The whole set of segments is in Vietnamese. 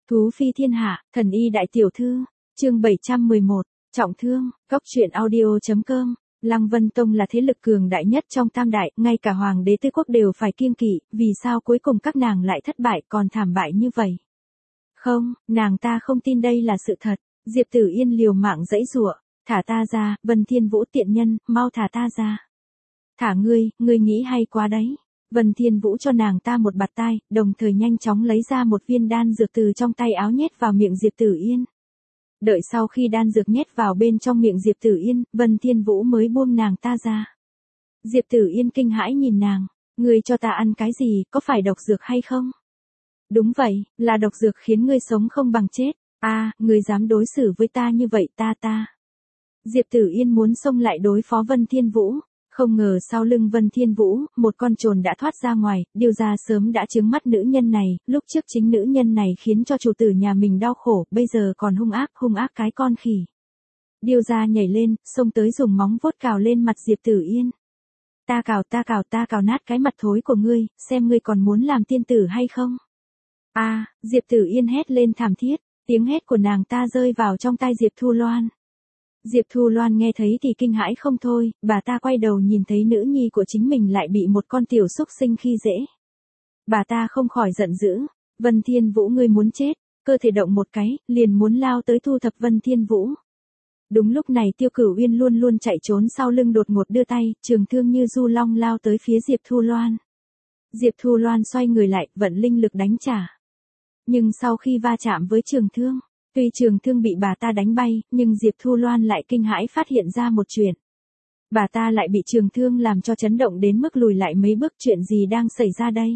Thú phi thiên hạ, thần y đại tiểu thư, chương 711, trọng thương, góc truyện audio.com. Lăng Vân Tông là thế lực cường đại nhất trong tam đại, ngay cả hoàng đế Tư Quốc đều phải kiêng kỵ, vì sao cuối cùng các nàng lại thất bại còn thảm bại như vậy? Không, nàng ta không tin đây là sự thật. Diệp Tử Yên liều mạng giãy giụa, thả ta ra, Vân Thiên Vũ tiện nhân, mau thả ta ra. Thả ngươi nghĩ hay quá đấy. Vân Thiên Vũ cho nàng ta một bạt tai, đồng thời nhanh chóng lấy ra một viên đan dược từ trong tay áo nhét vào miệng Diệp Tử Yên. Đợi sau khi đan dược nhét vào bên trong miệng Diệp Tử Yên, Vân Thiên Vũ mới buông nàng ta ra. Diệp Tử Yên kinh hãi nhìn nàng, ngươi cho ta ăn cái gì, có phải độc dược hay không? Đúng vậy, là độc dược khiến ngươi sống không bằng chết. Ngươi dám đối xử với ta như vậy ta. Diệp Tử Yên muốn xông lại đối phó Vân Thiên Vũ. Không ngờ sau lưng Vân Thiên Vũ, một con trồn đã thoát ra ngoài, Điêu gia sớm đã trướng mắt nữ nhân này, lúc trước chính nữ nhân này khiến cho chủ tử nhà mình đau khổ, bây giờ còn hung ác cái con khỉ. Điêu gia nhảy lên, xông tới dùng móng vuốt cào lên mặt Diệp Tử Yên. Ta cào nát cái mặt thối của ngươi, xem ngươi còn muốn làm tiên tử hay không? Diệp Tử Yên hét lên thảm thiết, tiếng hét của nàng ta rơi vào trong tai Diệp Thu Loan. Diệp Thu Loan nghe thấy thì kinh hãi không thôi, bà ta quay đầu nhìn thấy nữ nhi của chính mình lại bị một con tiểu xúc sinh khi dễ. Bà ta không khỏi giận dữ, Vân Thiên Vũ ngươi muốn chết, cơ thể động một cái, liền muốn lao tới thu thập Vân Thiên Vũ. Đúng lúc này Tiêu Cửu Uyên luôn chạy trốn sau lưng đột ngột đưa tay, trường thương như du long lao tới phía Diệp Thu Loan. Diệp Thu Loan xoay người lại, vận linh lực đánh trả. Nhưng sau khi va chạm với trường thương, tuy trường thương bị bà ta đánh bay, nhưng Diệp Thu Loan lại kinh hãi phát hiện ra một chuyện. Bà ta lại bị trường thương làm cho chấn động đến mức lùi lại mấy bước, chuyện gì đang xảy ra đây?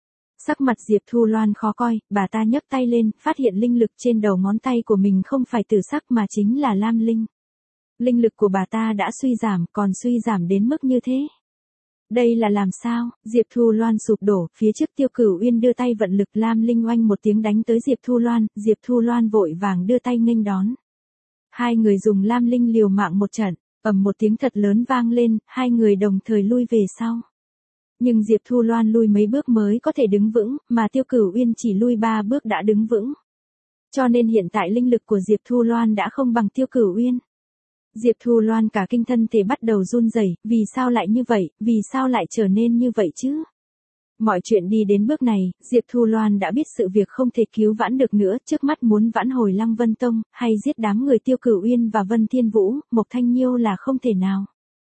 Sắc mặt Diệp Thu Loan khó coi, bà ta nhấc tay lên, phát hiện linh lực trên đầu ngón tay của mình không phải tử sắc mà chính là lam linh. Linh lực của bà ta đã suy giảm, còn suy giảm đến mức như thế. Đây là làm sao? Diệp Thu Loan sụp đổ, phía trước Tiêu Cửu Uyên đưa tay vận lực lam linh oanh một tiếng đánh tới Diệp Thu Loan vội vàng đưa tay nghênh đón. Hai người dùng lam linh liều mạng một trận, ầm một tiếng thật lớn vang lên, hai người đồng thời lui về sau. Nhưng Diệp Thu Loan lui mấy bước mới có thể đứng vững, mà Tiêu Cửu Uyên chỉ lui 3 bước đã đứng vững. Cho nên hiện tại linh lực của Diệp Thu Loan đã không bằng Tiêu Cửu Uyên. Diệp Thu Loan cả kinh thân thể bắt đầu run rẩy, vì sao lại như vậy, vì sao lại trở nên như vậy chứ? Mọi chuyện đi đến bước này, Diệp Thu Loan đã biết sự việc không thể cứu vãn được nữa, trước mắt muốn vãn hồi Lăng Vân Tông, hay giết đám người Tiêu Cửu Uyên và Vân Thiên Vũ, Mộc Thanh Nhiêu là không thể nào.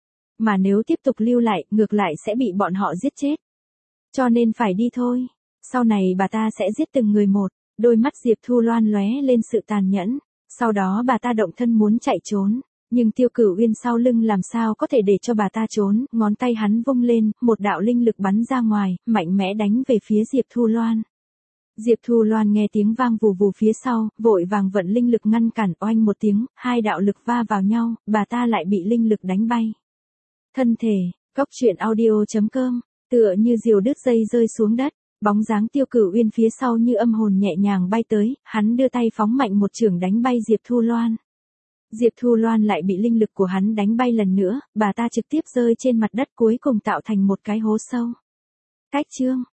Mà nếu tiếp tục lưu lại, ngược lại sẽ bị bọn họ giết chết. Cho nên phải đi thôi. Sau này bà ta sẽ giết từng người một. Đôi mắt Diệp Thu Loan lóe lên sự tàn nhẫn. Sau đó bà ta động thân muốn chạy trốn. Nhưng Tiêu Cửu Uyên sau lưng làm sao có thể để cho bà ta trốn, ngón tay hắn vung lên, một đạo linh lực bắn ra ngoài, mạnh mẽ đánh về phía Diệp Thu Loan. Diệp Thu Loan nghe tiếng vang vù vù phía sau, vội vàng vận linh lực ngăn cản, oanh một tiếng, hai đạo lực va vào nhau, bà ta lại bị linh lực đánh bay. Thân thể, góc truyện audio.com, tựa như diều đứt dây rơi xuống đất, bóng dáng Tiêu Cửu Uyên phía sau như âm hồn nhẹ nhàng bay tới, hắn đưa tay phóng mạnh một chưởng đánh bay Diệp Thu Loan. Diệp Thu Loan lại bị linh lực của hắn đánh bay lần nữa, bà ta trực tiếp rơi trên mặt đất cuối cùng tạo thành một cái hố sâu. Cách chương